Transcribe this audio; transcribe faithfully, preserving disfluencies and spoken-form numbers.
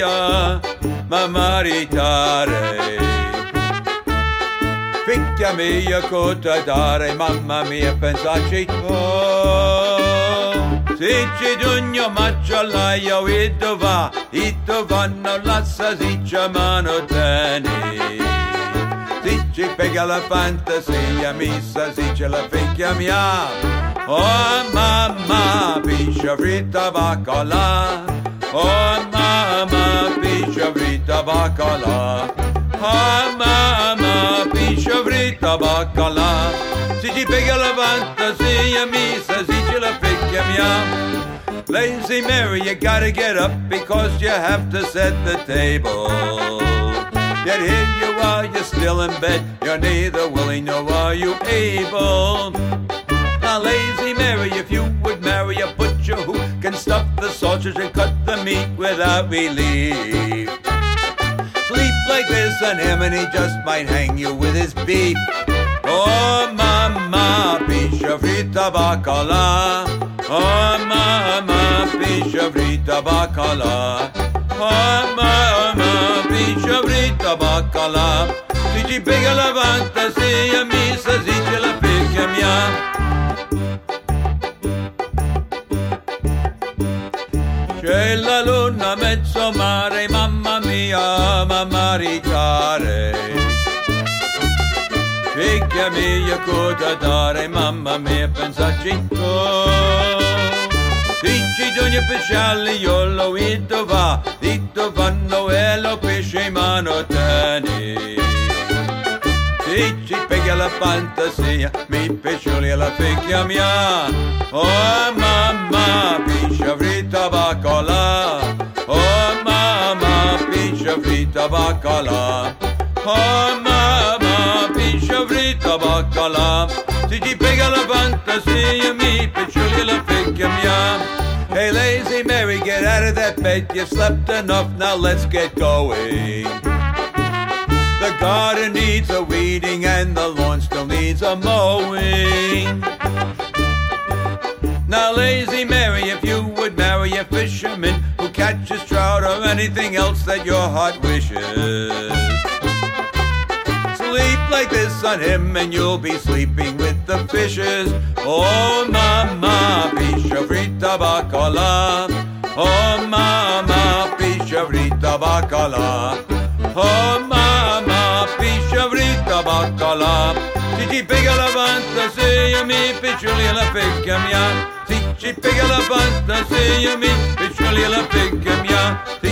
mia, ma maritare. Figlia mia cosa dare, mamma mia pensaci tu. Se ci dugno macciolaio e dova, e dova non lascia si chiamano teni. Se ci pega la fantasia, missa si ce la figlia mia. Oh mamma, piscia fritta baccalà. Oh mamma, piscia fritta baccalà. Oh mamma, piscia fritta baccalà. Se ci pega la fantasia, missa si ce la figlia mia. Lazy Mary, you gotta get up because you have to set the table. Yet here you are, you're still in bed. You're neither willing nor are you able. Now, Lazy Mary, if you would marry a butcher who can stuff the sausage and cut the meat without relief. Sleep like this on him and he just might hang you with his beef. Oh, mamma, piscia fritta baccalà. Oh, mamma, piscia fritta baccalà. Oh, mamma, piscia fritta baccalà. Si ci pega la fantasia, missa, si ce la figlia mia. C'è la luna mezzo mare, mamma mia, ma maritare. Figlia mia cosa dare, mamma mia pensaci tu. Dici d'ogni pesciale io lo vedo va, dito vanno e lo pesce in mano teni. Dici pega la fantasia, mi pescioli alla figlia mia. Oh mamma, piscia fritta baccalà. Oh mamma, piscia fritta baccalà. Oh mamma, piscia fritta baccalà. Se ci pega la fantasia, mi pescioli alla figlia mia. Hey Lazy Mary, get out of that bed. You slept enough, now let's get going. The garden needs a weeding and the lawn still needs a mowing. Now Lazy Mary, if you would marry a fisherman who catches trout or anything else that your heart wishes. Sleep like this on him and you'll be sleeping with the fishes. Oh mamma, piscia fritta baccalà. Oh mamma, piscia fritta baccalà. Oh mamma, piscia fritta baccalà. Si ci pega la fantasia, mi piccioli alla figlia mia. Si ci pega la fantasia, mi piccioli alla figlia mia. Si